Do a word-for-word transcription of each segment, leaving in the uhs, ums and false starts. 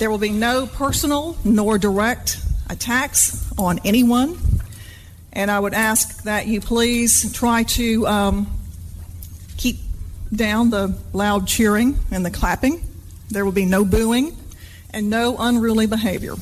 There will be no personal nor direct attacks on anyone. And I would ask that you please try to um, keep down the loud cheering and the clapping. There will be no booing and no unruly behavior.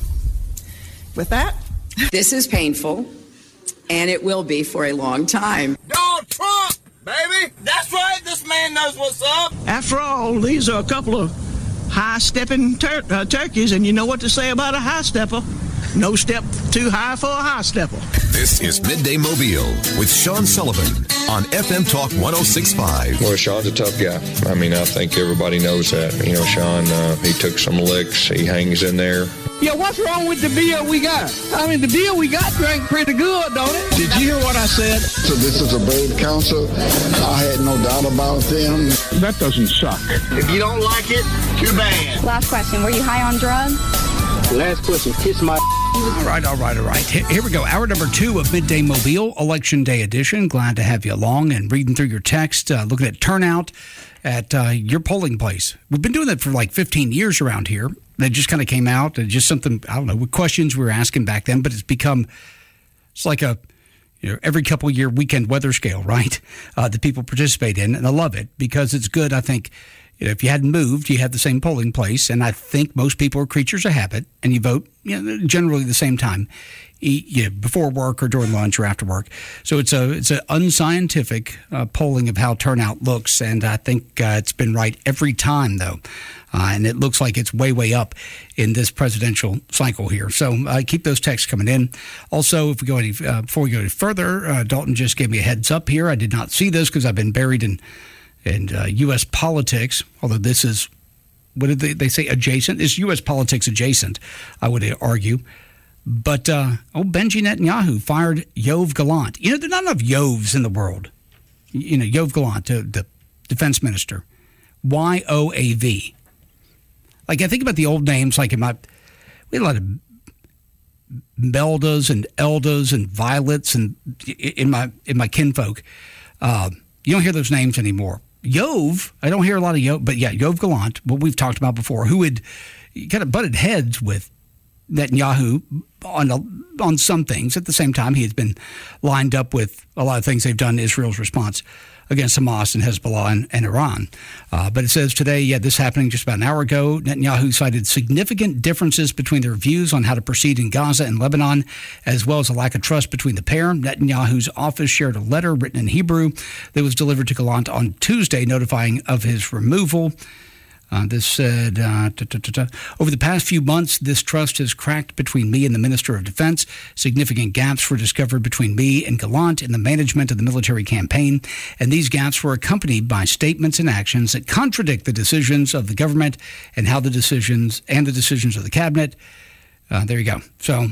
With that, this is painful, and it will be for a long time. Donald Trump, baby! That's right, this man knows what's up. After all, these are a couple of high-stepping tur- uh, turkeys, and you know what to say about a high-stepper. No step too high for a high-stepper. This is Midday Mobile with Sean Sullivan on F M Talk one oh six point five. Well, Sean's a tough guy. I mean, I think everybody knows that. You know, Sean, uh, he took some licks. He hangs in there. Yeah, what's wrong with the beer we got? I mean, the beer we got drank pretty good, don't it? Did you hear what I said? So this is a brave council. I had no doubt about them. That doesn't suck. If you don't like it, too bad. Last question. Were you high on drugs? Last question. Kiss my... All right, all right, all right. Here we go. Hour number two of Midday Mobile, Election Day edition. Glad to have you along and reading through your text, uh, looking at turnout at uh, your polling place. We've been doing that for like fifteen years around here. That just kind of came out. And just something, I don't know, with questions we were asking back then, but it's become, it's like a, you know, every couple year weekend weather scale, right? Uh, that people participate in. And I love it because it's good, I think. You know, if you hadn't moved, you have the same polling place, and I think most people are creatures of habit, and you vote, you know, generally the same time, you know, before work or during lunch or after work. So it's a it's an unscientific uh, polling of how turnout looks, and I think uh, it's been right every time, though, uh, and it looks like it's way way up in this presidential cycle here. So uh, keep those texts coming in. Also, if we go any uh, before we go any further, uh, Dalton just gave me a heads up here. I did not see this because I've been buried in. And uh, U S politics, although this is, what did they, they say, adjacent? It's U S politics adjacent, I would argue. But, uh, oh, Benji Netanyahu fired Yoav Gallant. You know, there are not enough Yovs in the world. You know, Yoav Gallant, uh, the defense minister. Y O A V. Like, I think about the old names, like in my, we had a lot of Meldas and Eldas and Violets and in my, in my kinfolk. Uh, you don't hear those names anymore. Yov, I don't hear a lot of Yov, but yeah, Yoav Gallant, what we've talked about before, who had kind of butted heads with Netanyahu on a, on some things. At the same time, he has been lined up with a lot of things they've done in Israel's response against Hamas and Hezbollah and, and Iran. Uh, but it says today, yeah, this happening just about an hour ago. Netanyahu cited significant differences between their views on how to proceed in Gaza and Lebanon, as well as a lack of trust between the pair. Netanyahu's office shared a letter written in Hebrew that was delivered to Gallant on Tuesday, notifying of his removal. Uh, this said, uh, da, da, da, da. Over the past few months, this trust has cracked between me and the Minister of Defense. Significant gaps were discovered between me and Gallant in the management of the military campaign, and these gaps were accompanied by statements and actions that contradict the decisions of the government and how the decisions and the decisions of the cabinet. Uh, there you go. So,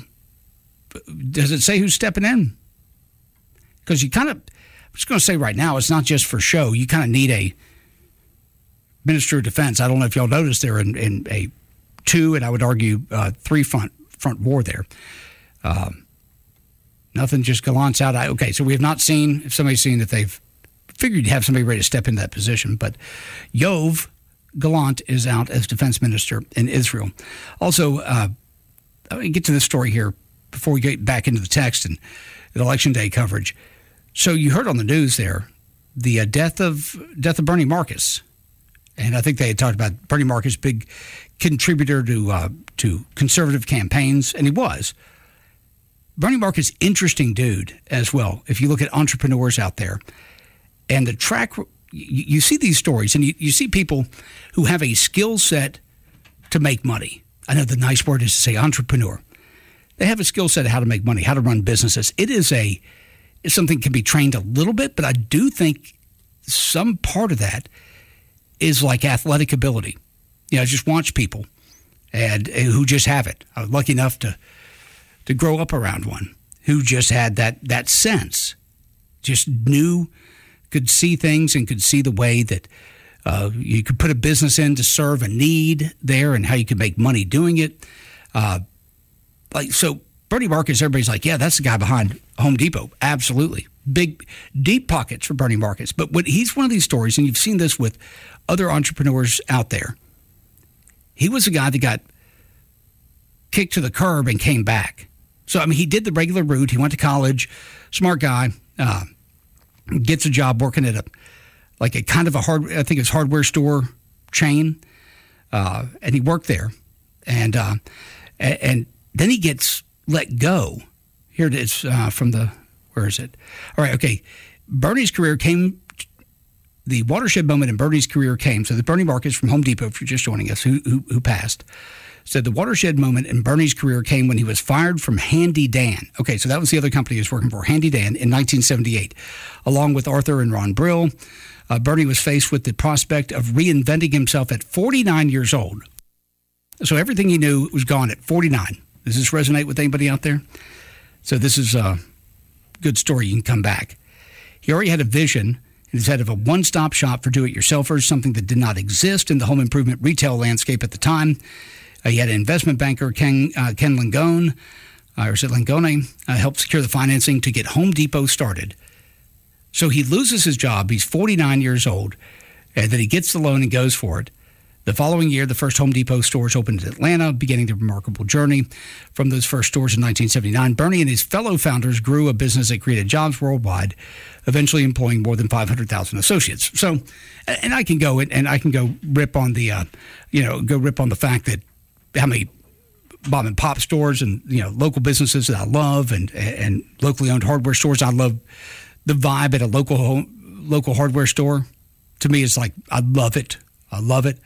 does it say who's stepping in? Because you kind of, I'm just going to say right now, it's not just for show. You kind of need a Minister of Defense. I don't know if y'all noticed they're in, in a two, and I would argue uh, three front front war there. Um, nothing, just Gallant's out. I, okay, so we have not seen, if somebody's seen that they've figured to have somebody ready to step into that position, but Yoav Gallant is out as defense minister in Israel. Also, uh, let me get to this story here before we get back into the text and the Election Day coverage. So you heard on the news there the uh, death of death of Bernie Marcus. And I think they had talked about Bernie Marcus, big contributor to uh, to conservative campaigns, and he was. Bernie Marcus, interesting dude as well. If you look at entrepreneurs out there, and the track, you, you see these stories, and you, you see people who have a skill set to make money. I know the nice word is to say entrepreneur. They have a skill set of how to make money, how to run businesses. It is a it's something that can be trained a little bit, but I do think some part of that is like athletic ability. You know, just watch people and, and who just have it. I was lucky enough to to grow up around one who just had that that sense, just knew, could see things and could see the way that uh, you could put a business in to serve a need there and how you could make money doing it. Uh, like so, Bernie Marcus, everybody's like, yeah, that's the guy behind Home Depot. Absolutely. Big, deep pockets for Bernie Marcus. But what he's one of these stories, and you've seen this with other entrepreneurs out there. He was a guy that got kicked to the curb and came back. So, I mean, he did the regular route. He went to college, smart guy, uh, gets a job working at a, like a kind of a hard, I think it's hardware store chain. Uh, and he worked there. And, uh, and, and then he gets let go. Here it is uh, from the, where is it? All right, okay. Bernie's career came, the watershed moment in Bernie's career came. So the Bernie Marcus from Home Depot, if you're just joining us, who, who, who passed, said the watershed moment in Bernie's career came when he was fired from Handy Dan. Okay, so that was the other company he was working for, Handy Dan, in nineteen seventy-eight. Along with Arthur and Ron Brill, uh, Bernie was faced with the prospect of reinventing himself at forty-nine years old. So everything he knew was gone at forty-nine. Does this resonate with anybody out there? So this is a good story. You can come back. He already had a vision in his head of a one-stop shop for do-it-yourselfers, something that did not exist in the home improvement retail landscape at the time. Uh, he had an investment banker, Ken, uh, Ken Langone, uh, or is it Langone, uh, helped secure the financing to get Home Depot started. So he loses his job. He's forty-nine years old, and then he gets the loan and goes for it. The following year, the first Home Depot stores opened in Atlanta, beginning the remarkable journey from those first stores in nineteen seventy-nine. Bernie and his fellow founders grew a business that created jobs worldwide, eventually employing more than five hundred thousand associates. So, and I can go and I can go rip on the, uh, you know, go rip on the fact that how many mom and pop stores and, you know, local businesses that I love and and locally owned hardware stores. I love the vibe at a local home, local hardware store. To me, it's like, I love it. I love it.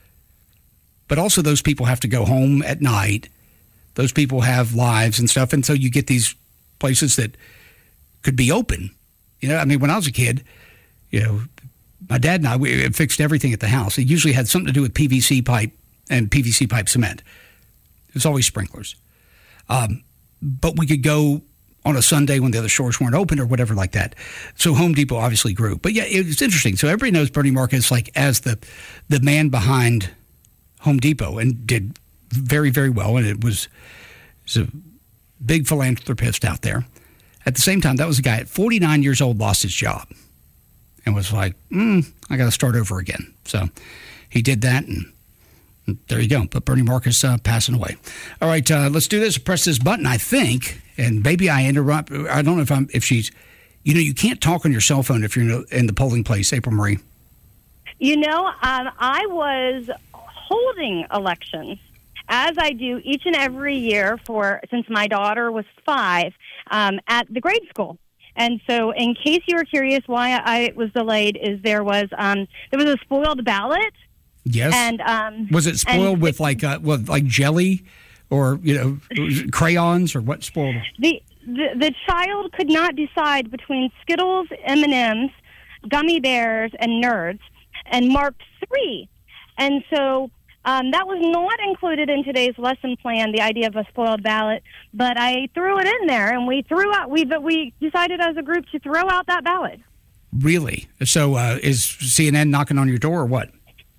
But also those people have to go home at night. Those people have lives and stuff. And so you get these places that could be open. You know, I mean, when I was a kid, you know, my dad and I, we had fixed everything at the house. It usually had something to do with P V C pipe and P V C pipe cement. It was always sprinklers. Um, but we could go on a Sunday when the other stores weren't open or whatever like that. So Home Depot obviously grew. But yeah, it's interesting. So everybody knows Bernie Marcus like as the the man behind Home Depot and did very, very well. And it was, it was a big philanthropist out there. At the same time, that was a guy at forty-nine years old, lost his job and was like, mm, I got to start over again. So he did that, and there you go. But Bernie Marcus uh, passing away. All right, uh, let's do this. Press this button, I think, and maybe I interrupt. I don't know if I'm if she's, you know, you can't talk on your cell phone if you're in the polling place, April Marie. You know, um, I was holding elections, as I do each and every year for since my daughter was five, um, at the grade school. And so, in case you were curious why I was delayed, is there was um, there was a spoiled ballot. Yes. And um, was it spoiled and with like uh, what, like jelly, or you know, crayons, or what spoiled? The, the the child could not decide between Skittles, M and M's, gummy bears, and Nerds, and marked three. And so um, that was not included in today's lesson plan, the idea of a spoiled ballot. But I threw it in there, and we threw out. We but we decided as a group to throw out that ballot. Really? So uh, is C N N knocking on your door, or what?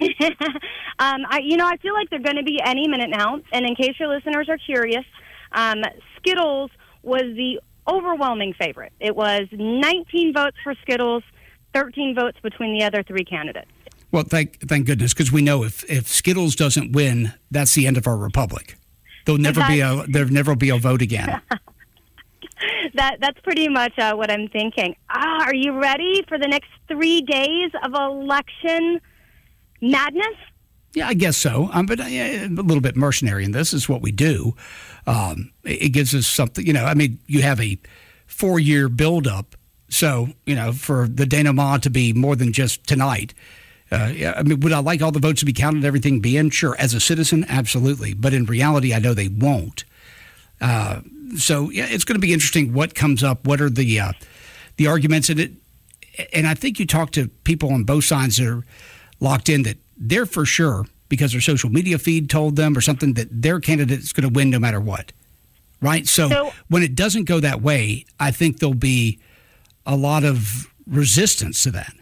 um, I, you know, I feel like they're going to be any minute now. And in case your listeners are curious, um, Skittles was the overwhelming favorite. It was nineteen votes for Skittles, thirteen votes between the other three candidates. Well, thank thank goodness, because we know if, if Skittles doesn't win, that's the end of our republic. There'll never be a there'll never be a vote again. that that's pretty much uh, what I'm thinking. Ah, are you ready for the next three days of election madness? Yeah, I guess so. Um, but uh, a little bit mercenary in this is what we do. Um, it, it gives us something, you know, I mean, you have a four-year buildup. So, you know, for the denouement to be more than just tonight. Uh, yeah, I mean, would I like all the votes to be counted, everything being? Sure. As a citizen, absolutely. But in reality, I know they won't. Uh, so, yeah, it's going to be interesting what comes up. What are the uh, the arguments in it? And I think you talk to people on both sides that are locked in that they're for sure, because their social media feed told them or something, that their candidate is going to win no matter what, right? So, so when it doesn't go that way, I think there'll be a lot of resistance to that.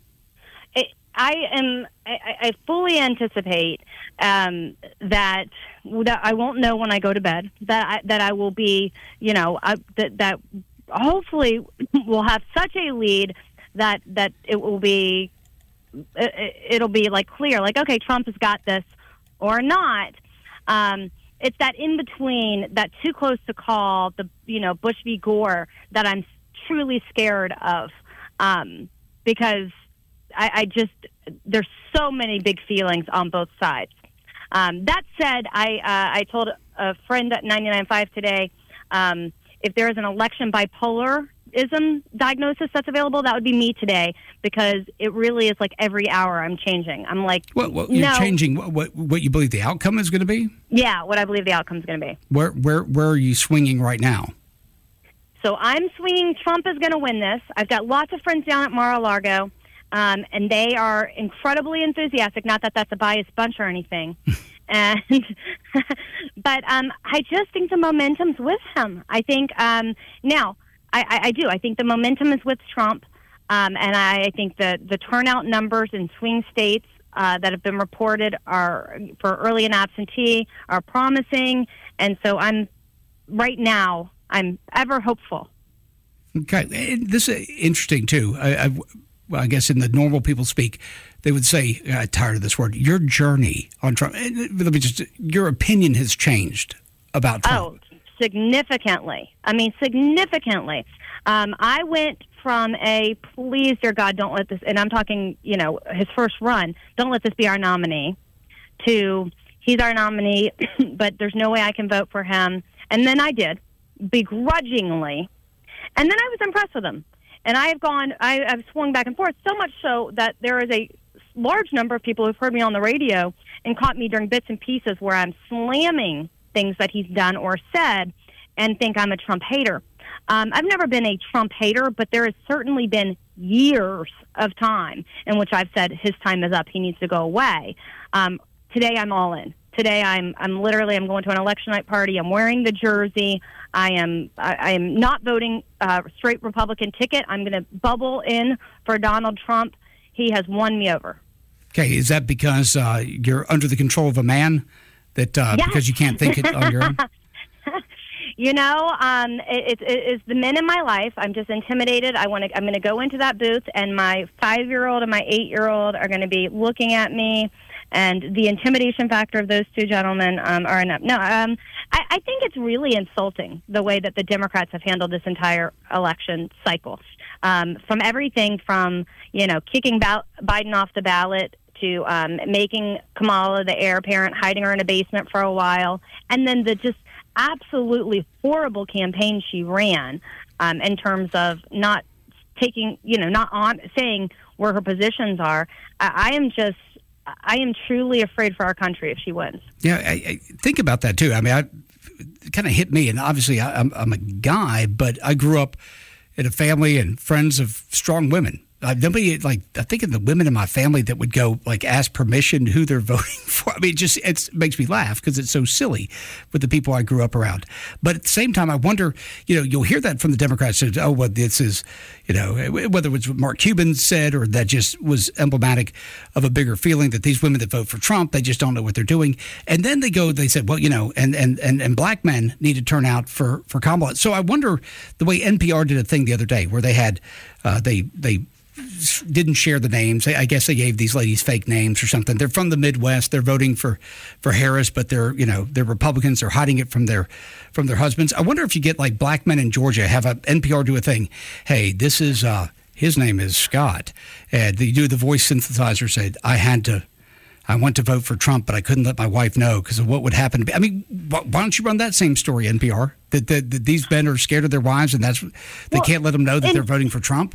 I am. I, I fully anticipate um, that that I won't know when I go to bed. That I, that I will be, you know, I, that that hopefully will have such a lead that that it will be. It, it'll be like clear, like, okay, Trump has got this or not. Um, it's that in between, that too close to call, the you know Bush v. Gore, that I'm truly scared of, um, because I, I just there's so many big feelings on both sides. Um, that said, I uh, I told a friend at ninety-nine point five today, um, if there is an election bipolarism diagnosis that's available, that would be me today, because it really is like every hour I'm changing. I'm like, what, what you're no. changing what, what what you believe the outcome is going to be? Yeah, what I believe the outcome is going to be. Where where where are you swinging right now? So I'm swinging Trump is going to win this. I've got lots of friends down at Mar-a-Lago. Um, and they are incredibly enthusiastic. Not that that's a biased bunch or anything. and But um, I just think the momentum's with him. I think, um, now, I, I, I do. I think the momentum is with Trump. Um, and I, I think the, the turnout numbers in swing states uh, that have been reported are for early and absentee are promising. And so I'm, right now, I'm ever hopeful. Okay. And this is interesting, too. I, I've... Well, I guess in the normal people speak, they would say, I'm tired of this word, your journey on Trump. Let me just, your opinion has changed about Trump. Oh, significantly. I mean, significantly. Um, I went from a, please, dear God, don't let this, and I'm talking, you know, his first run, don't let this be our nominee, to he's our nominee, but there's no way I can vote for him. And then I did, begrudgingly. And then I was impressed with him. And I have gone, I, I've swung back and forth, so much so that there is a large number of people who've heard me on the radio and caught me during bits and pieces where I'm slamming things that he's done or said and think I'm a Trump hater. Um, I've never been a Trump hater, but there has certainly been years of time in which I've said his time is up, he needs to go away. Um, today I'm all in. Today, I'm I'm literally I'm going to an election night party. I'm wearing the jersey. I am I, I am not voting uh, straight Republican ticket. I'm going to bubble in for Donald Trump. He has won me over. Okay, is that because uh, you're under the control of a man? That uh, yes. Because you can't think it on your own? You know, um, it, it, it's the men in my life. I'm just intimidated. I want to. I'm going to go into that booth, and my five-year-old and my eight-year-old are going to be looking at me. And the intimidation factor of those two gentlemen um, are enough. No, um, I, I think it's really insulting the way that the Democrats have handled this entire election cycle. Um, from everything from, you know, kicking ba- Biden off the ballot to um, making Kamala the heir apparent, hiding her in a basement for a while, and then the just absolutely horrible campaign she ran um, in terms of not taking, you know, not on saying where her positions are. I, I am just... I am truly afraid for our country if she wins. Yeah, I, I think about that too. I mean, I, it kind of hit me, and obviously I, I'm, I'm a guy, but I grew up in a family and friends of strong women. Uh, nobody, like, I think of the women in my family that would go, like, ask permission who they're voting for. I mean, it just it's, it makes me laugh because it's so silly with the people I grew up around. But at the same time, I wonder, you know, you'll hear that from the Democrats. Oh, well, this is, you know, whether it was what Mark Cuban said or that just was emblematic of a bigger feeling that these women that vote for Trump, they just don't know what they're doing. And then they go, they said, well, you know, and and, and, and black men need to turn out for, for Kamala. So I wonder the way N P R did a thing the other day where they had, uh, they they, didn't share the names. I guess they gave these ladies fake names or something. They're from the Midwest. They're voting for, for Harris, but they're, you know, they're Republicans. They're hiding it from their from their husbands. I wonder if you get like black men in Georgia, have a N P R do a thing. Hey, this is uh, his name is Scott. And you do the voice synthesizer said, I had to, I went to vote for Trump, but I couldn't let my wife know because of what would happen to me. I mean, why don't you run that same story, N P R? That, that, that these men are scared of their wives and that's they well, can't let them know that they're voting for Trump?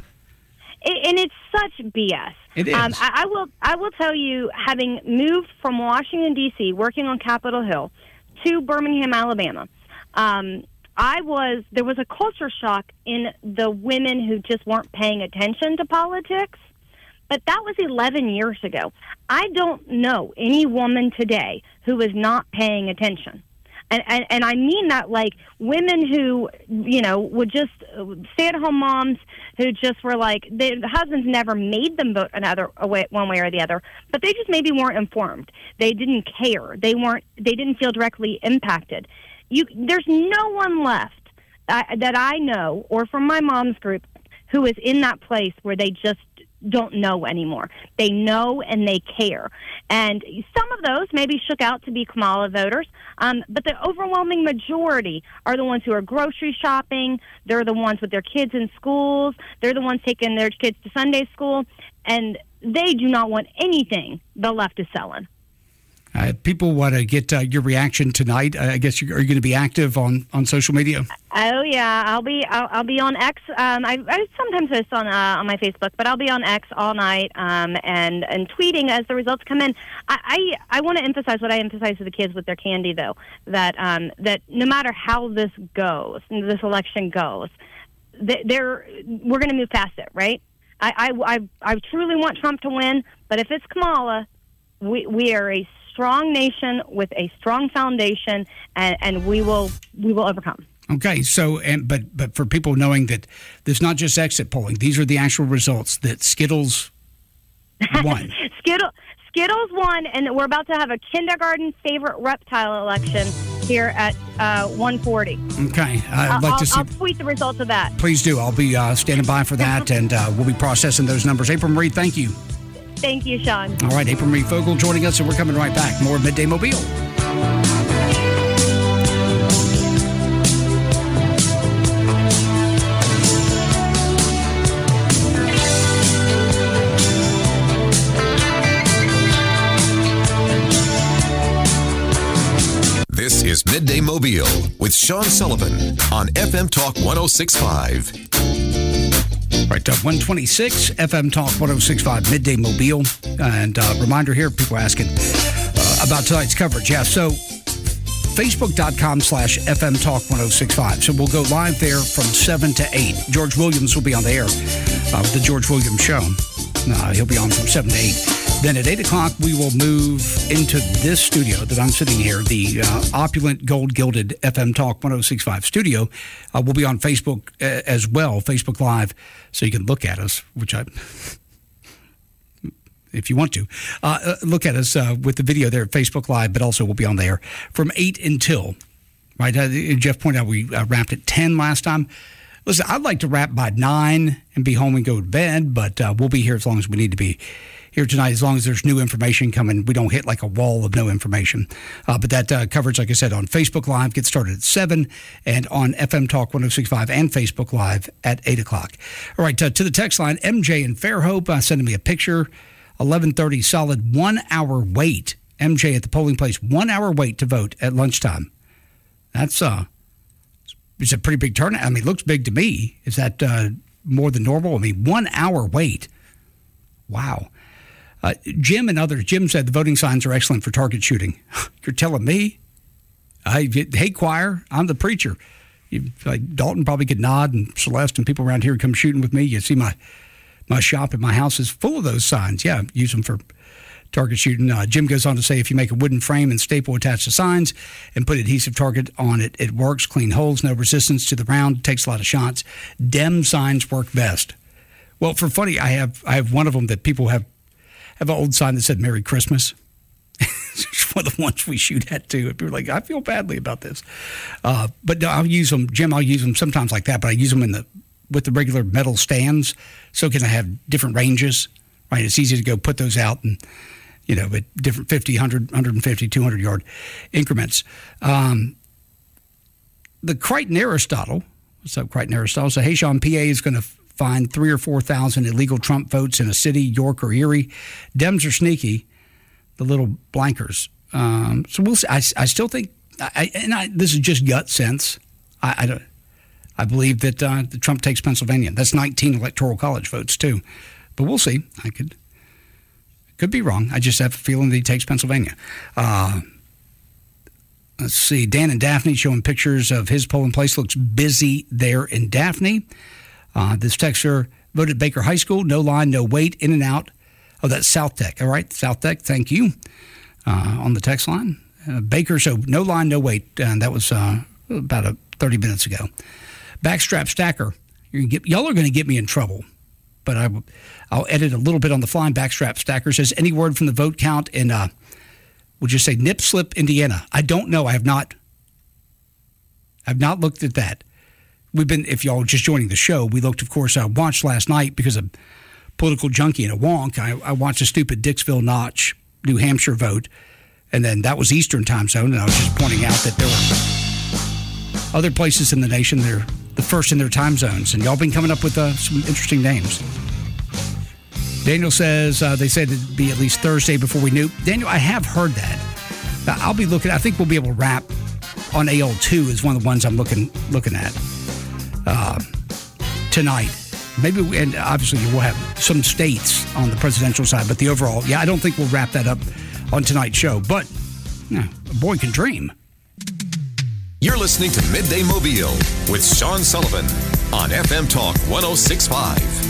And it's such B S. It is. Um, I, I will. I will tell you, having moved from Washington D C, working on Capitol Hill, to Birmingham, Alabama, um, I was. There was a culture shock in the women who just weren't paying attention to politics. But that was eleven years ago. I don't know any woman today who is not paying attention. And, and and I mean that like women who, you know, would just stay-at-home moms who just were like, they, the husbands never made them vote another way, one way or the other, but they just maybe weren't informed. They didn't care. They weren't. They didn't feel directly impacted. You, there's no one left uh, that I know, or from my mom's group, who is in that place where they just don't know anymore. They know and they care. And some of those maybe shook out to be Kamala voters, um, but the overwhelming majority are the ones who are grocery shopping. They're the ones with their kids in schools. They're the ones taking their kids to Sunday school. And they do not want anything the left is selling. Uh, people want to get uh, your reaction tonight. Uh, I guess you're, are you going to be active on, on social media? Oh yeah, I'll be I'll, I'll be on X. Um, I, I sometimes post on uh, on my Facebook, but I'll be on X all night um, and and tweeting as the results come in. I I, I want to emphasize what I emphasize to the kids with their candy, though, that um, that no matter how this goes, this election goes, they're we're going to move past it, right? I, I I I truly want Trump to win, but if it's Kamala, we we are a strong nation with a strong foundation, and, and we will we will overcome. Okay, so and but but for people knowing that this is not just exit polling; these are the actual results that Skittles won. Skittle, Skittles won, and we're about to have a kindergarten favorite reptile election here at uh, one forty. Okay, I'd like I'll, to see. I'll tweet the results of that. Please do. I'll be uh, standing by for that, and uh, we'll be processing those numbers. April Marie, thank you. Thank you, Sean. All right, April Marie Fogel joining us, and we're coming right back. More Midday Mobile. This is Midday Mobile with Sean Sullivan on F M Talk one oh six point five. Right, uh, one twenty-six F M Talk one oh six point five Midday Mobile. And uh, reminder here, people are asking uh, about tonight's coverage. Yeah, so Facebook.com slash FM Talk one oh six point five. So we'll go live there from seven to eight. George Williams will be on the air uh, with the George Williams Show. Uh, he'll be on from seven to eight. Then at eight o'clock, we will move into this studio that I'm sitting here, the uh, opulent, gold-gilded F M Talk one oh six point five studio. Uh, we'll be on Facebook uh, as well, Facebook Live, so you can look at us, which I, if you want to, uh, look at us uh, with the video there at Facebook Live, but also we'll be on there from eight until, right? Uh, Jeff pointed out we uh, wrapped at ten last time. Listen, I'd like to wrap by nine and be home and go to bed, but uh, we'll be here as long as we need to be here tonight, as long as there's new information coming. We don't hit like a wall of no information. Uh, but that uh, coverage, like I said, on Facebook Live gets started at seven, and on F M Talk one oh six point five and Facebook Live at eight o'clock. All right, uh, to the text line, M J in Fairhope uh, sending me a picture, eleven thirty solid one-hour wait. M J at the polling place, one-hour wait to vote at lunchtime. That's uh, it's a pretty big turnout. I mean, it looks big to me. Is that uh, more than normal? I mean, one-hour wait. Wow. Uh, Jim and others, Jim said the voting signs are excellent for target shooting. You're telling me? I, hey, choir, I'm the preacher. You, like Dalton probably could nod, and Celeste and people around here come shooting with me. You see my my shop at my house is full of those signs. Yeah, use them for target shooting. Uh, Jim goes on to say if you make a wooden frame and staple attached to signs and put adhesive target on it, it works. Clean holes, no resistance to the round, takes a lot of shots. Dem signs work best. Well, for funny, I have I have one of them that people have have an old sign that said Merry Christmas. It's one of the ones we shoot at too. People are like, I feel badly about this. Uh, but no, I'll use them, Jim, I'll use them sometimes like that, but I use them in the with the regular metal stands, so can I have different ranges, right? It's easy to go put those out and, you know, at different fifty, one hundred, one fifty, two hundred yard increments. Um, the Crichton Aristotle, what's up, Crichton Aristotle? So, hey, Sean, P A is going to find three or four thousand illegal Trump votes in a city, York or Erie. Dems are sneaky, the little blankers. Um, so we'll see. I, I still think, I, and I, this is just gut sense. I, I don't. I believe that uh, Trump takes Pennsylvania. That's nineteen electoral college votes too, but we'll see. I could could be wrong. I just have a feeling that he takes Pennsylvania. Uh, let's see. Dan and Daphne showing pictures of his polling place. Looks busy there in Daphne. Uh, this texter voted Baker High School. No line, no wait, in and out. Oh, that's South Tech. All right, South Tech, thank you. Uh, on the text line. Uh, Baker, so no line, no wait. And that was uh, about a thirty minutes ago. Backstrap Stacker. You're gonna get, y'all are going to get me in trouble. But I, I'll edit a little bit on the fly. Backstrap Stacker says, any word from the vote count in, uh, we'll just say Nip Slip, Indiana. I don't know. I have not, I've not looked at that. We've been, if y'all just joining the show, we looked, of course, uh, watched last night because of political junkie and a wonk, I, I watched a stupid Dixville Notch, New Hampshire vote, and then that was Eastern time zone, and I was just pointing out that there were other places in the nation that are the first in their time zones, and y'all been coming up with uh, some interesting names. Daniel says uh, they said it'd be at least Thursday before we knew. Daniel, I have heard that. Now, I'll be looking. I think we'll be able to wrap on A L two is one of the ones I'm looking looking at uh, tonight. Maybe, we, and obviously we'll have some states on the presidential side, but the overall, yeah, I don't think we'll wrap that up on tonight's show. But yeah, a boy can dream. You're listening to Midday Mobile with Sean Sullivan on F M Talk one oh six point five.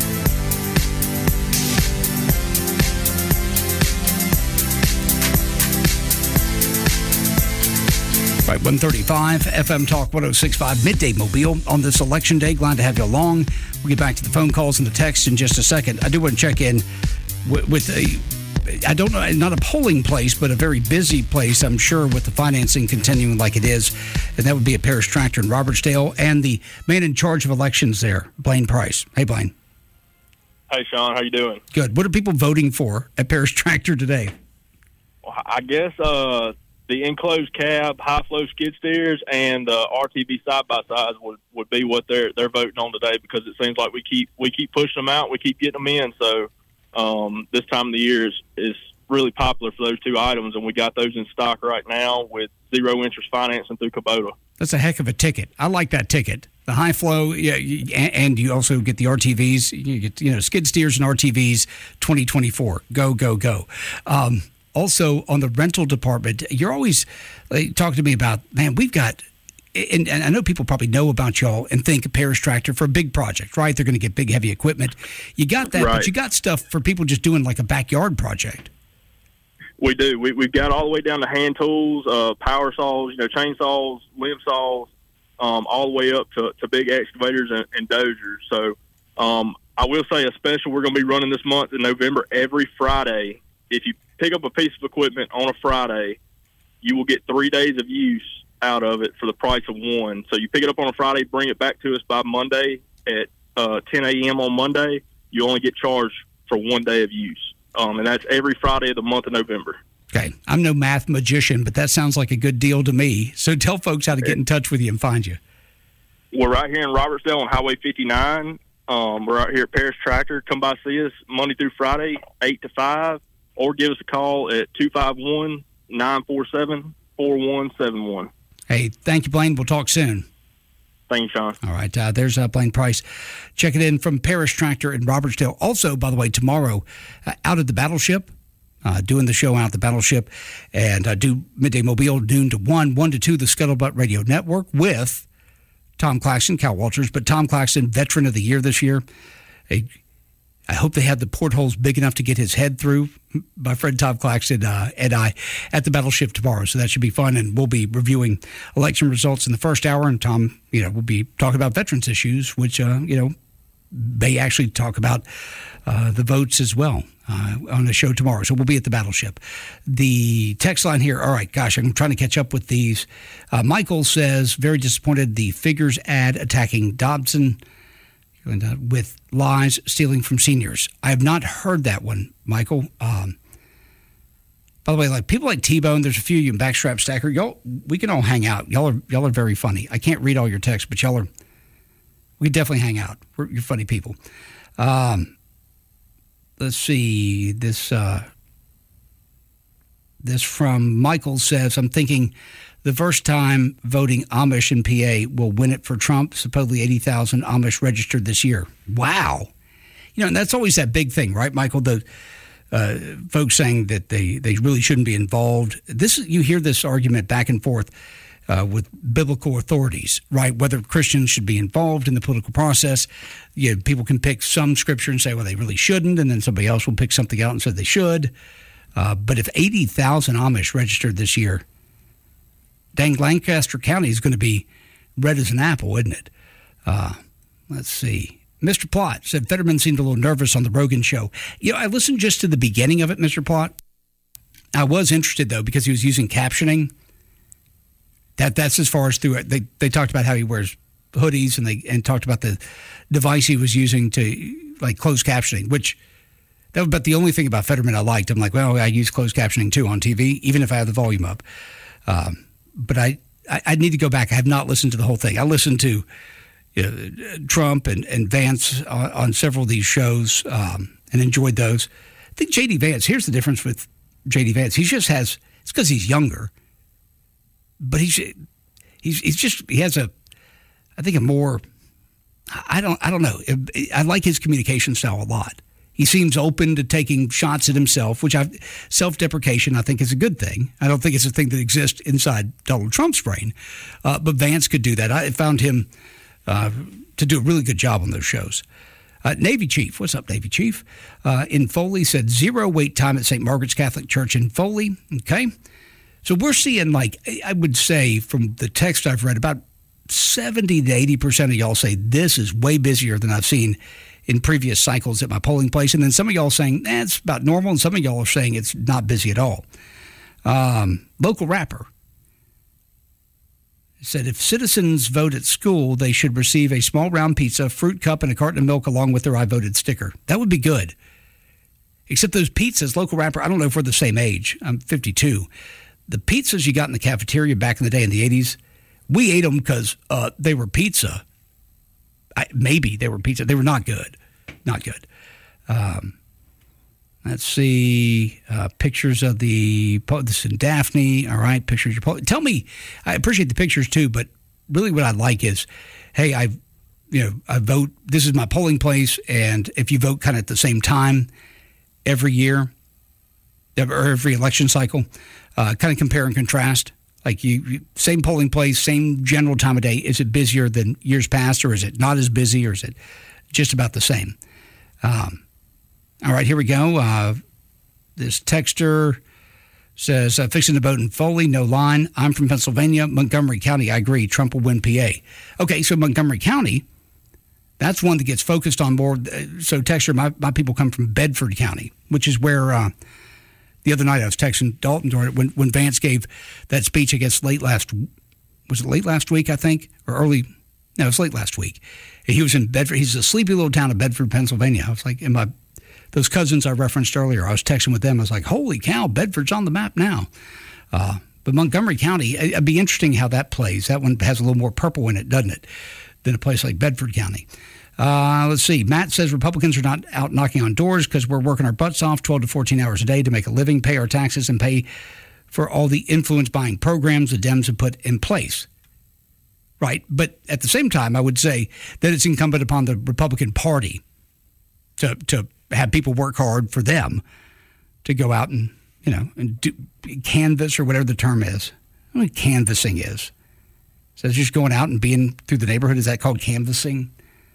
Right, one thirty-five, F M Talk one oh six point five, Midday Mobile on this election day. Glad to have you along. We'll get back to the phone calls and the texts in just a second. I do want to check in with, with a, I don't know, not a polling place, but a very busy place, I'm sure, with the financing continuing like it is. And that would be at Paris Tractor in Robertsdale. And the man in charge of elections there, Blaine Price. Hey, Blaine. Hey, Sean. How you doing? Good. What are people voting for at Paris Tractor today? Well, I guess uh, the enclosed cab, high-flow skid steers, and the R T V side-by-sides would, would be what they're they're voting on today, because it seems like we keep we keep pushing them out, we keep getting them in. So um, this time of the year is, is really popular for those two items, and we got those in stock right now with zero-interest financing through Kubota. That's a heck of a ticket. I like that ticket. The high flow, yeah, and you also get the R T Vs. You get, you know, skid steers and R T Vs twenty twenty-four. Go, go, go. Um, also, on the rental department, you're always like, talking to me about, man, we've got, and, and I know people probably know about y'all and think Paris Tractor for a big project, right? They're going to get big, heavy equipment. You got that, right. But you got stuff for people just doing like a backyard project. We do. We, we've got all the way down to hand tools, uh, power saws, you know, chainsaws, limb saws, um, all the way up to, to big excavators and, and dozers. So um, I will say a special we're going to be running this month in November every Friday. If you pick up a piece of equipment on a Friday, you will get three days of use out of it for the price of one. So you pick it up on a Friday, bring it back to us by Monday at uh, ten a.m. on Monday. You only get charged for one day of use. Um, and that's every Friday of the month of November. Okay. I'm no math magician, but that sounds like a good deal to me. So tell folks how to get in touch with you and find you. We're right here in Robertsdale on Highway fifty-nine. Um, we're out here at Paris Tractor. Come by, see us Monday through Friday, eight to five, or give us a call at two five one, nine four seven, four one seven one. Hey, thank you, Blaine. We'll talk soon. Thank you, Sean. All right. Uh, there's uh, Blaine Price. Check it in from Paris Tractor in Robertsdale. Also, by the way, tomorrow, uh, out at the Battleship, uh, doing the show out at the Battleship, and uh, do Midday Mobile noon to one, one to two, the Scuttlebutt Radio Network with Tom Claxton, Cal Walters, but Tom Claxton, Veteran of the Year this year. A, I hope they have the portholes big enough to get his head through. My friend Tom Claxton uh, and I at the Battleship tomorrow, so that should be fun. And we'll be reviewing election results in the first hour. And Tom, you know, we'll be talking about veterans issues, which uh, you know may actually talk about uh, the votes as well uh, on the show tomorrow. So we'll be at the Battleship. The text line here. All right, gosh, I'm trying to catch up with these. Uh, Michael says very disappointed. The Figures ad attacking Dobson. And, uh, with lies stealing from seniors. I have not heard that one, Michael. Um, by the way, like people like T-Bone, there's a few of you in Backstrap Stacker. Y'all, we can all hang out. Y'all are y'all are very funny. I can't read all your texts, but y'all are. We definitely hang out. We're, you're funny people. Um, let's see this. Uh, this from Michael says, I'm thinking. The first time voting Amish in P A will win it for Trump. Supposedly eighty thousand Amish registered this year. Wow. You know, and that's always that big thing, right, Michael? The uh, folks saying that they, they really shouldn't be involved. This you hear this argument back and forth uh, with biblical authorities, right? Whether Christians should be involved in the political process. You know, people can pick some scripture and say, well, they really shouldn't, and then somebody else will pick something out and say they should. Uh, but if eighty thousand Amish registered this year, dang, Lancaster County is going to be red as an apple, isn't it? Uh, let's see. Mister Plott said Fetterman seemed a little nervous on the Rogan show. You know, I listened just to the beginning of it, Mister Plott. I was interested, though, because he was using captioning. That That's as far as through it. They, they talked about how he wears hoodies, and they and talked about the device he was using to like closed captioning, which that was about the only thing about Fetterman I liked. I'm like, well, I use closed captioning too on T V, even if I have the volume up. Um, but I, I, I need to go back. I have not listened to the whole thing. I listened to you know, Trump and, and Vance on, on several of these shows um, and enjoyed those. I think J D. Vance, here's the difference with J D. Vance. He just has, it's because he's younger, but he's, he's, he's just, he has a, I think a more, I don't, I don't know. I like his communication style a lot. He seems open to taking shots at himself, which I, self-deprecation I think is a good thing. I don't think it's a thing that exists inside Donald Trump's brain, uh, but Vance could do that. I found him uh, to do a really good job on those shows. Uh, Navy Chief, what's up, Navy Chief? Uh, in Foley said zero wait time at Saint Margaret's Catholic Church in Foley. Okay, so we're seeing, like, I would say from the text I've read, about seventy to eighty percent of y'all say this is way busier than I've seen in previous cycles at my polling place. And then some of y'all saying, eh, it's about normal. And some of y'all are saying it's not busy at all. Um, local rapper said if citizens vote at school, they should receive a small round pizza, fruit cup, and a carton of milk along with their I voted sticker. That would be good. Except those pizzas, local rapper, I don't know if we're the same age. I'm fifty-two. The pizzas you got in the cafeteria back in the day in the eighties, we ate them because uh, they were pizza. I, maybe they were pizza. They were not good. Not good. Um, let's see. Uh, pictures of the, this is in Daphne. All right. Pictures of your, tell me, I appreciate the pictures too, but really what I like is, hey, I, you know, I vote, this is my polling place. And if you vote kind of at the same time every year or every election cycle, uh, kind of compare and contrast. Like you, you, same polling place, same general time of day. Is it busier than years past, or is it not as busy, or is it just about the same? Um, all right, here we go. Uh, this texter says, uh, fixing to vote in Foley, no line. I'm from Pennsylvania, Montgomery County. I agree. Trump will win P A. Okay, so Montgomery County, that's one that gets focused on more. So texter, my, my people come from Bedford County, which is where uh, the other night I was texting Dalton when, when Vance gave that speech, I guess late last, was it late last week, I think, or early, no, it was late last week. He was in Bedford. He's a sleepy little town of Bedford, Pennsylvania. I was like, in my, those cousins I referenced earlier, I was texting with them. I was like, holy cow, Bedford's on the map now. Uh, but Montgomery County, it'd be interesting how that plays. That one has a little more purple in it, doesn't it, than a place like Bedford County. Uh, let's see. Matt says Republicans are not out knocking on doors because we're working our butts off twelve to fourteen hours a day to make a living, pay our taxes, and pay for all the influence buying programs the Dems have put in place. Right. But at the same time, I would say that it's incumbent upon the Republican Party to to have people work hard for them to go out and, you know, and do, canvass or whatever the term is. I don't know what canvassing is. So it's just going out and being through the neighborhood. Is that called canvassing?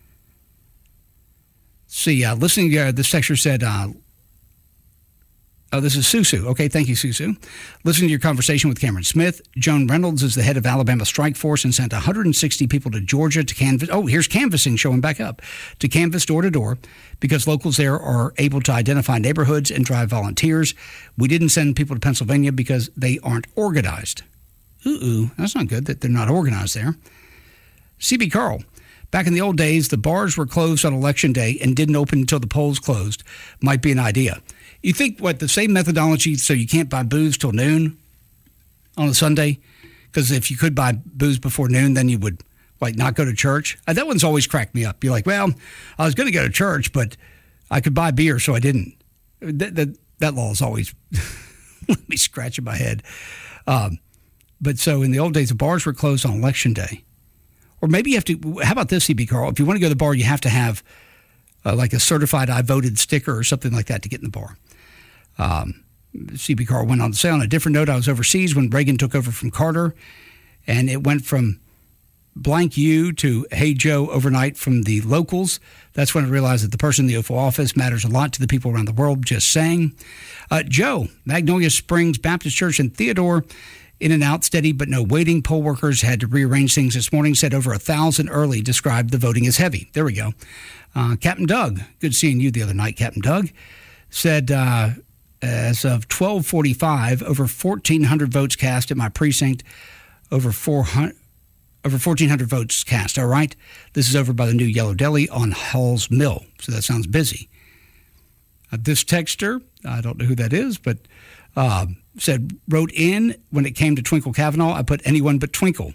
See, uh, listening to uh, this texter said, uh, oh, this is Susu. Okay, thank you, Susu. Listening to your conversation with Cameron Smith, Joan Reynolds is the head of Alabama Strike Force and sent one hundred sixty people to Georgia to canvass. Oh, here's canvassing showing back up. To canvass door to door because locals there are able to identify neighborhoods and drive volunteers. We didn't send people to Pennsylvania because they aren't organized. Ooh, that's not good that they're not organized there. C B Carl. Back in the old days, the bars were closed on Election Day and didn't open until the polls closed. Might be an idea. You think, what, the same methodology, so you can't buy booze till noon on a Sunday? Because if you could buy booze before noon, then you would, like, not go to church. Uh, that one's always cracked me up. You're like, well, I was going to go to church, but I could buy beer, so I didn't. That, that, that law is always, let me scratch in my head. Um, but so in the old days, the bars were closed on Election Day. Or maybe you have to, how about this, C B Carl? If you want to go to the bar, you have to have uh, like a certified I voted sticker or something like that to get in the bar. Um, C B Carl went on to say, on a different note, I was overseas when Reagan took over from Carter, and it went from blank you to hey Joe overnight from the locals. That's when I realized that the person in the Oval Office matters a lot to the people around the world. Just saying. Uh, Joe, Magnolia Springs Baptist Church in Theodore, in and out, steady, but no waiting. Poll workers had to rearrange things this morning. Said over a thousand early. Described the voting as heavy. There we go. Uh, Captain Doug, good seeing you the other night, Captain Doug, said uh, as of twelve forty-five, over fourteen hundred votes cast at my precinct. Over four hundred, over fourteen hundred votes cast. All right. This is over by the new Yellow Deli on Hall's Mill. So that sounds busy. Uh, this texter, I don't know who that is, but uh, said, wrote in when it came to Twinkle Kavanaugh, I put anyone but Twinkle.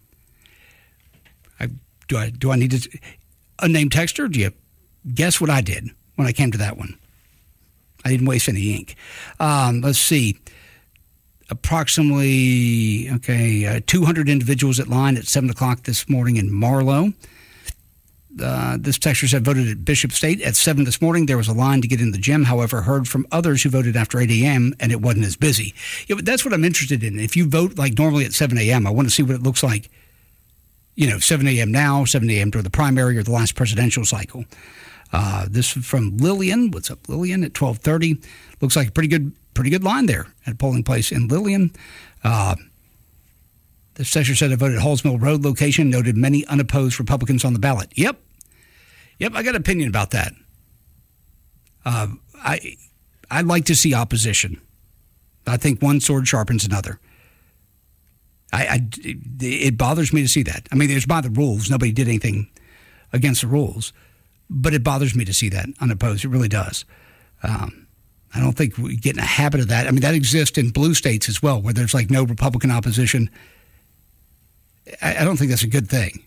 I, do I do I need to, unnamed texter, do you guess what I did when I came to that one? I didn't waste any ink. Um, let's see. Approximately, okay, uh, two hundred individuals at line at seven o'clock this morning in Marlow. Uh, this texter said voted at Bishop State at seven this morning. There was a line to get in the gym. However, heard from others who voted after eight a.m. and it wasn't as busy. Yeah, but that's what I'm interested in. If you vote like normally at seven a.m., I want to see what it looks like, you know, seven a.m. now, seven a.m. during the primary or the last presidential cycle. Uh, this is from Lillian. What's up, Lillian? At twelve thirty. Looks like a pretty good pretty good line there at a polling place in Lillian. Uh, the texter said I voted at Halls Mill Road location, noted many unopposed Republicans on the ballot. Yep. Yep, I got an opinion about that. Uh, I, I'd like to see opposition. I think one sword sharpens another. I, I, it bothers me to see that. I mean, it's by the rules. Nobody did anything against the rules. But it bothers me to see that unopposed. It really does. Um, I don't think we get in a habit of that. I mean, that exists in blue states as well, where there's like no Republican opposition. I, I don't think that's a good thing.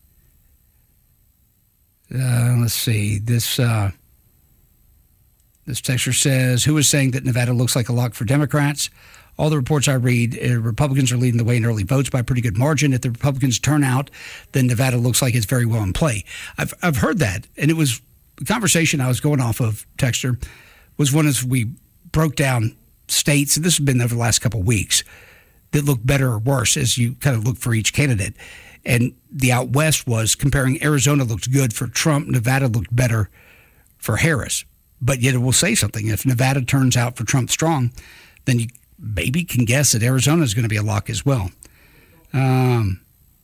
Uh, let's see. This uh, this texter says, who is saying that Nevada looks like a lock for Democrats? All the reports I read, uh, Republicans are leading the way in early votes by a pretty good margin. If the Republicans turn out, then Nevada looks like it's very well in play. I've I've heard that, and it was the conversation I was going off of, texter, was one as we broke down states, and this has been over the last couple of weeks, that look better or worse as you kind of look for each candidate. And the out west was comparing Arizona looked good for Trump, Nevada looked better for Harris. But yet it will say something. If Nevada turns out for Trump strong, then you maybe can guess that Arizona is going to be a lock as well. Um,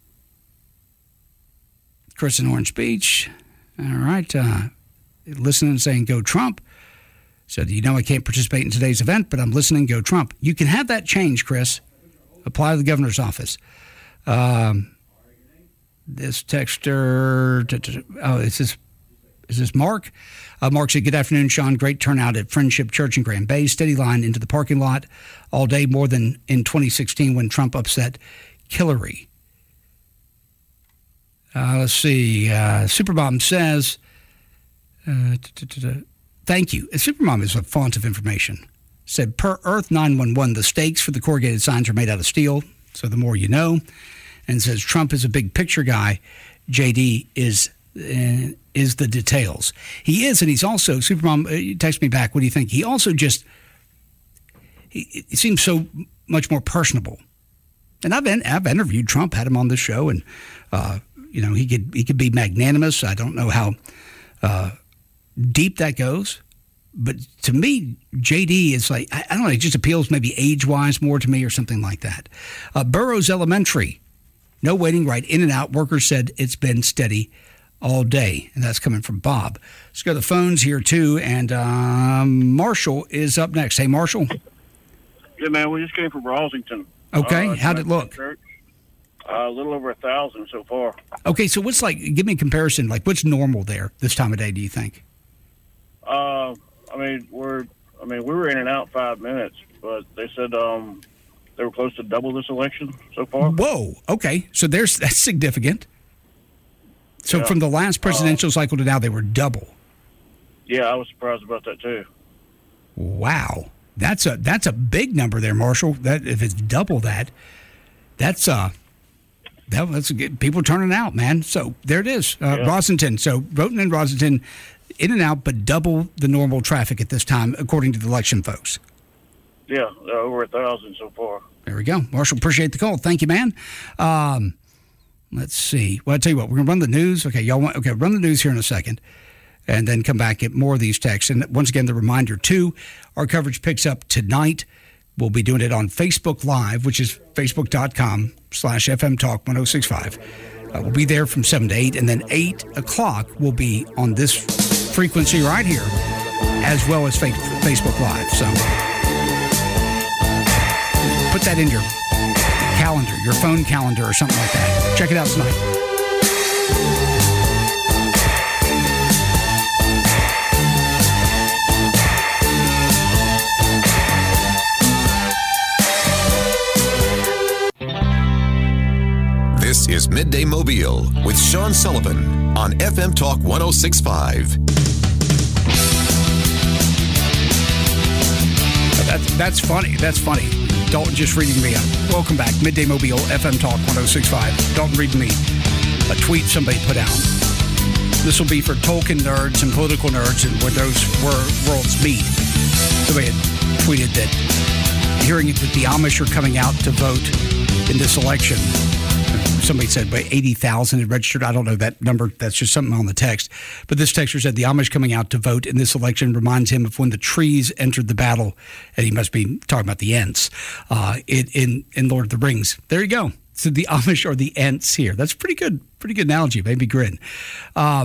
Chris in Orange Beach. All right. Uh, listening and saying, go Trump. Said, you know, I can't participate in today's event, but I'm listening, go Trump. You can have that change, Chris. Apply to the governor's office. Um, this texter, oh, is this, is this Mark? Uh, Mark said, good afternoon, Sean. Great turnout at Friendship Church in Grand Bay. Steady line into the parking lot all day, more than in twenty sixteen when Trump upset Hillary. Uh, let's see. Uh, Supermom says, uh, thank you. Supermom is a font of information. Said, per Earth nine one one, the stakes for the corrugated signs are made out of steel, so the more you know. And says, Trump is a big picture guy. J D is uh, is the details. He is, and he's also, Supermom, uh, text me back, what do you think? He also just, he, he seems so much more personable. And I've, been, I've interviewed Trump, had him on this show, and, uh, you know, he could he could be magnanimous. I don't know how uh, deep that goes. But to me, J D is like, I, I don't know, it just appeals maybe age-wise more to me or something like that. Uh, Burroughs Elementary, no waiting, right in and out. Workers said it's been steady all day, and that's coming from Bob. Let's go to the phones here, too, and um, Marshall is up next. Hey, Marshall. Yeah, man, we just came from Rosington. Okay, uh, how'd it look? Uh, a little over a thousand so far. Okay, so what's like, give me a comparison, like what's normal there this time of day, do you think? Uh, I mean, we're, I mean, we were in and out five minutes, but they said um, they were close to double this election so far. Whoa, okay, so there's that's significant. So yeah. From the last presidential uh, cycle to now, they were double. Yeah, I was surprised about that too. Wow, that's a that's a big number there, Marshall. That if it's double that, that's uh, that, that's a good, people turning out, man. So there it is, uh, yeah. Rosington. So Roten and Rosington, in and out, but double the normal traffic at this time, according to the election folks. Yeah, over a thousand so far. There we go, Marshall. Appreciate the call. Thank you, man. Um, Let's see. Well, I'll tell you what, we're going to run the news. Okay, y'all want, okay, run the news here in a second and then come back, get more of these texts. And once again, the reminder, too, our coverage picks up tonight. We'll be doing it on Facebook Live, which is facebook.com slash FM Talk 1065. Uh, we'll be there from seven to eight, and then eight o'clock will be on this frequency right here, as well as Facebook Live. So put that in your calendar, your phone calendar or something like that. Check it out tonight. This is Midday Mobile with Sean Sullivan on F M Talk one oh six point five. That's, that's funny. That's funny. Dalton just reading me. Welcome back. Midday Mobile, F M Talk one oh six point five. Dalton reading me a tweet somebody put out. This will be for Tolkien nerds and political nerds and where those worlds meet. Somebody had tweeted that hearing that the Amish are coming out to vote in this election. Somebody said by eighty thousand had registered. I don't know that number. That's just something on the text. But this texter said the Amish coming out to vote in this election reminds him of when the trees entered the battle. And he must be talking about the Ents uh, in, in, in Lord of the Rings. There you go. So the Amish are the Ents here. That's pretty good. Pretty good analogy. Maybe grin. Uh,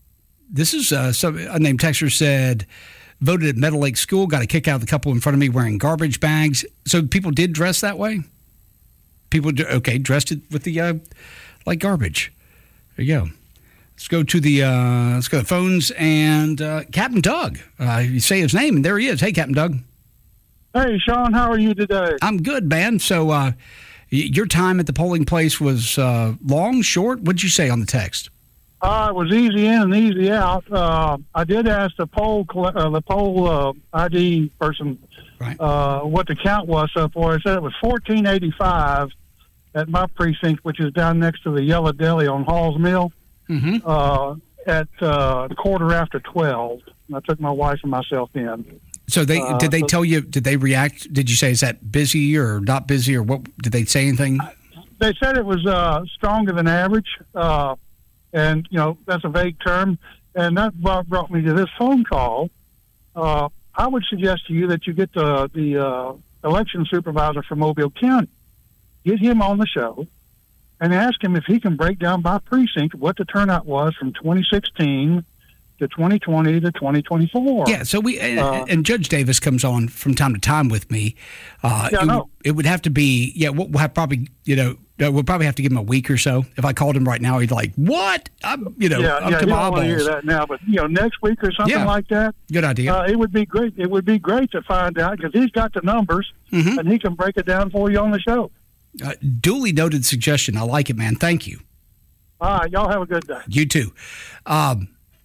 this is uh, some, a named texter said, voted at Meadow Lake School, got a kick out of the couple in front of me wearing garbage bags. So people did dress that way? People, okay, dressed it with the, uh, like garbage. There you go. Let's go to the, uh, let's go to the phones and uh, Captain Doug. Uh, you say his name and there he is. Hey, Captain Doug. Hey, Sean, how are you today? I'm good, man. So uh, your time at the polling place was uh, long, short? What'd you say on the text? Uh, it was easy in and easy out. Uh, I did ask the poll, uh, the poll uh, I D person right. uh, what the count was so far. It said it was fourteen eighty-five. At my precinct, which is down next to the Yellow Deli on Halls Mill, mm-hmm. uh, at uh, quarter after twelve. I took my wife and myself in. So they uh, did they so, tell you, did they react? Did you say, is that busy or not busy or what? Did they say anything? They said it was uh, stronger than average. Uh, and, you know, that's a vague term. And that brought, brought me to this phone call. Uh, I would suggest to you that you get the, the uh, election supervisor from Mobile County. Get him on the show and ask him if he can break down by precinct what the turnout was from twenty sixteen to twenty twenty to twenty twenty-four. Yeah, so we and, uh, and Judge Davis comes on from time to time with me. Uh, yeah, it, no. it would have to be, yeah, we'll, we'll have probably, you know, we'll probably have to give him a week or so. If I called him right now, he'd like, what? I'm, you know, yeah, up yeah, to you my don't want to hear eyeballs. that now, but, you know, next week or something Yeah. like that. Good idea. Uh, it would be great. It would be great to find out because he's got the numbers Mhm. and he can break it down for you on the show. Uh, duly noted suggestion. I like it, man. Thank you. All right, y'all have a good day. You too. Um,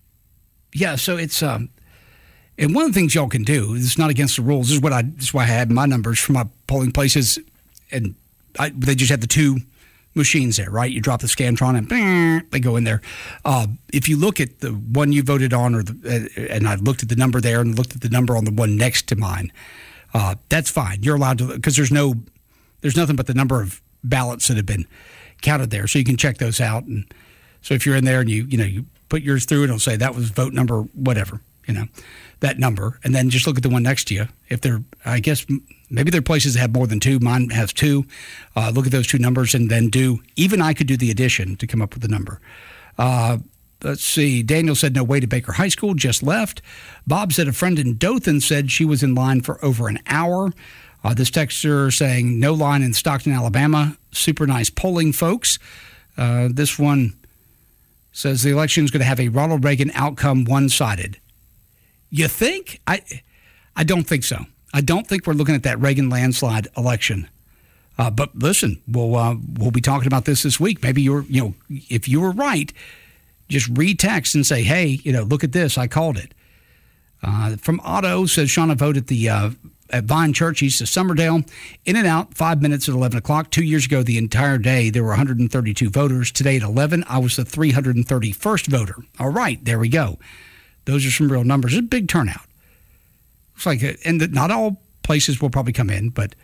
yeah, so it's um, and one of the things y'all can do. It's not against the rules. This is what I. This is why I had my numbers for my polling places, and I, they just had the two machines there, right? You drop the Scantron and bing, they go in there. Uh, if you look at the one you voted on, or the, and I looked at the number there and looked at the number on the one next to mine, uh, that's fine. You're allowed to because there's no. There's nothing but the number of ballots that have been counted there, so you can check those out. And so if you're in there and you you know you put yours through, it'll say that was vote number whatever, you know, that number, and then just look at the one next to you. If they're, I guess maybe there are places that have more than two. Mine has two. Uh, look at those two numbers and then do. Even I could do the addition to come up with the number. Uh, let's see. Daniel said no way to Baker High School. Just left. Bob said a friend in Dothan said she was in line for over an hour. Uh, this texter saying no line in Stockton, Alabama. Super nice polling, folks. Uh, this one says the election is going to have a Ronald Reagan outcome, one-sided. You think? I, I don't think so. I don't think we're looking at that Reagan landslide election. Uh, but listen, we'll uh, we'll be talking about this this week. Maybe you're, you know, if you were right, just re-text and say, hey, you know, look at this. I called it. Uh, from Otto says Shauna voted the. Uh, at Vine Church east of Summerdale. In and out, five minutes at eleven o'clock. Two years ago, the entire day, there were one hundred thirty-two voters. Today at eleven, I was the three hundred thirty-first voter. All right, there we go. Those are some real numbers. It's a big turnout. Looks like, a, and the, not all places will probably come in, but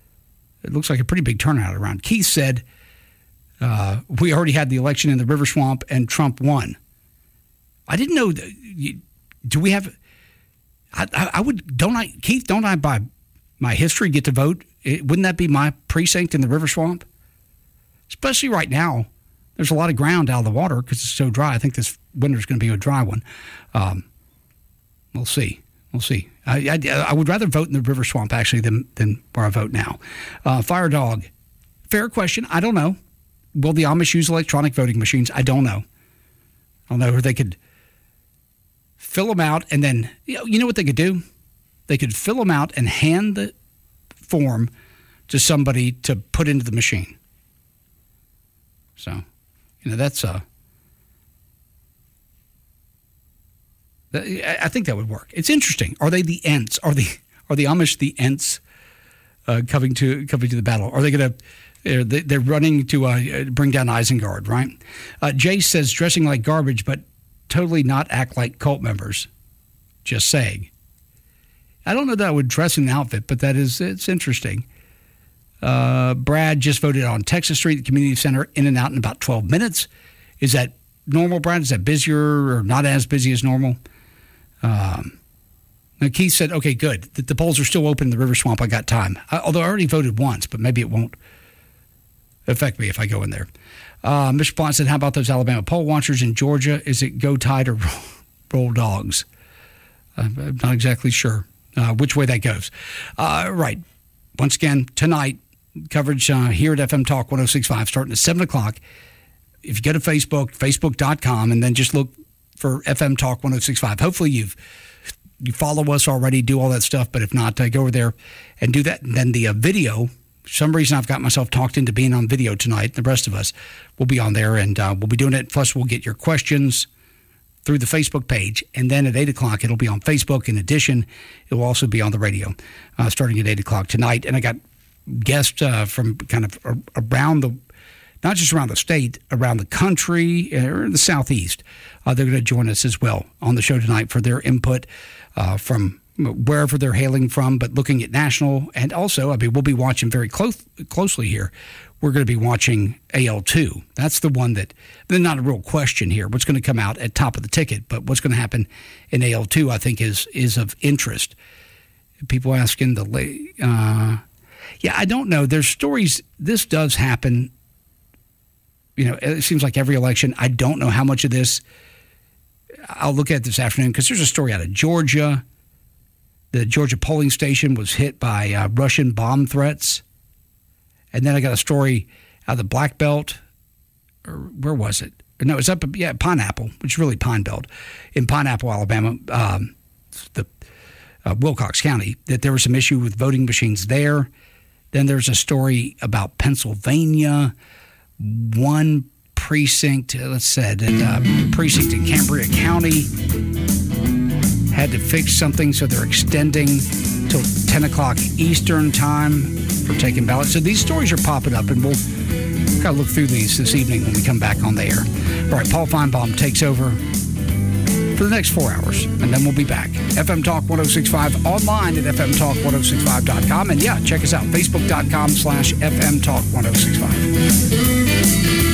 it looks like a pretty big turnout around. Keith said, uh, we already had the election in the River Swamp and Trump won. I didn't know. That, do we have... I, I, I would, don't I, Keith, don't I, by my history, get to vote? It, wouldn't that be my precinct in the River Swamp? Especially right now. There's a lot of ground out of the water because it's so dry. I think this winter's going to be a dry one. Um, we'll see. We'll see. I, I, I would rather vote in the River Swamp, actually, than, than where I vote now. Uh, Fire Dog fair question. I don't know. Will the Amish use electronic voting machines? I don't know. I don't know if they could fill them out and then, you know, you know what they could do? They could fill them out and hand the form to somebody to put into the machine. So, you know, that's uh I think that would work. It's interesting. Are they the Ents? Are the are the Amish the Ents uh, coming to coming to the battle? Are they going to? They're, they're running to uh, bring down Isengard, right? Uh, Jay says dressing like garbage, but totally not act like cult members. Just saying. I don't know that I would dress in an outfit, but that is it's interesting. Uh, Brad just voted on Texas Street, the community center, in and out in about twelve minutes. Is that normal, Brad? Is that busier or not as busy as normal? Um, now Keith said, okay, good. The, the polls are still open in the River Swamp. I got time. I, although I already voted once, but maybe it won't affect me if I go in there. Uh, Mister Plant said, how about those Alabama poll watchers in Georgia? Is it go Tide or roll, roll dogs? Uh, I'm not exactly sure uh, which way that goes. Uh, right. Once again, tonight, coverage uh, here at F M Talk one oh six point five starting at seven o'clock. If you go to Facebook, facebook dot com, and then just look for F M Talk one oh six point five. Hopefully you've you follow us already, do all that stuff. But if not, uh, go over there and do that. And then the uh, video, for some reason I've got myself talked into being on video tonight. The rest of us will be on there, and uh, we'll be doing it. Plus, we'll get your questions through the Facebook page. And then at eight o'clock, it'll be on Facebook. In addition, it will also be on the radio uh, starting at eight o'clock tonight. And I got guests uh, from kind of around the not just around the state, around the country, or in the Southeast. Uh, they're going to join us as well on the show tonight for their input uh, from wherever they're hailing from, but looking at national. And also, I mean, we'll be watching very close, closely here. We're going to be watching A L two. That's the one that, there's not a real question here, what's going to come out at top of the ticket, but what's going to happen in A L two, I think, is is of interest. People asking the, uh, yeah, I don't know. There's stories, this does happen. You know, it seems like every election. I don't know how much of this I'll look at this afternoon because there's a story out of Georgia. The Georgia polling station was hit by uh, Russian bomb threats. And then I got a story out of the Black Belt. Or where was it? No, it's up, yeah, Pineapple, which is really Pine Belt. In Pineapple, Alabama, um, the uh, Wilcox County, that there was some issue with voting machines there. Then there's a story about Pennsylvania. One precinct, let's say, uh, precinct in Cambria County had to fix something, so they're extending till ten o'clock Eastern time for taking ballots. So these stories are popping up, and we'll kind of look through these this evening when we come back on the air. All right, Paul Feinbaum takes over for the next four hours, and then we'll be back. F M Talk one oh six point five, online at f m talk one oh six five dot com. And yeah, check us out, facebook dot com slash f m talk one oh six five.